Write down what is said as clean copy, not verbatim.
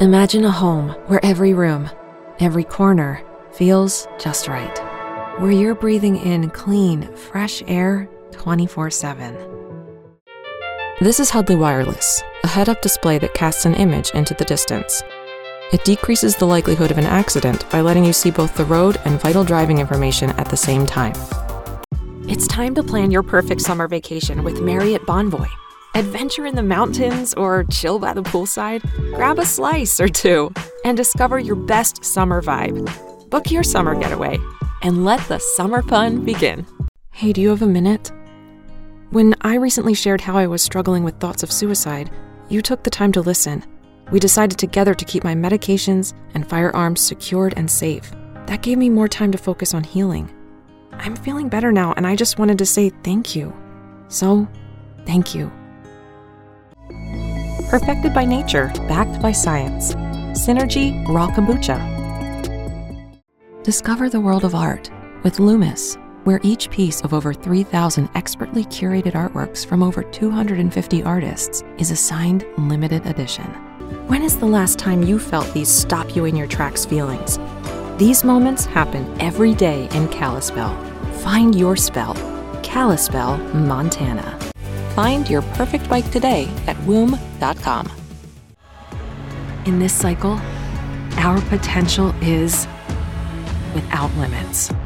Imagine a home where every room, every corner feels just right. Where you're breathing in clean, fresh air 24/7. This is Hudley Wireless, a head-up display that casts an image into the distance. It decreases the likelihood of an accident by letting you see both the road and vital driving information at the same time. It's time to plan your perfect summer vacation with Marriott Bonvoy. Adventure in the mountains or chill by the poolside? Grab a slice or two and discover your best summer vibe. Book your summer getaway and let the summer fun begin. Hey, do you have a minute? When I recently shared how I was struggling with thoughts of suicide, you took the time to listen. We decided together to keep my medications and firearms secured and safe. That gave me more time to focus on healing. I'm feeling better now, and I just wanted to say thank you. So, thank you. Perfected by nature, backed by science. Synergy Raw Kombucha. Discover the world of art with Loomis, where each piece of over 3,000 expertly curated artworks from over 250 artists is a signed limited edition. When is the last time you felt these stop-you-in-your-tracks feelings? These moments happen every day in Kalispell. Find your spell. Kalispell, Montana. Find your perfect bike today at woom.com. In this cycle, our potential is without limits.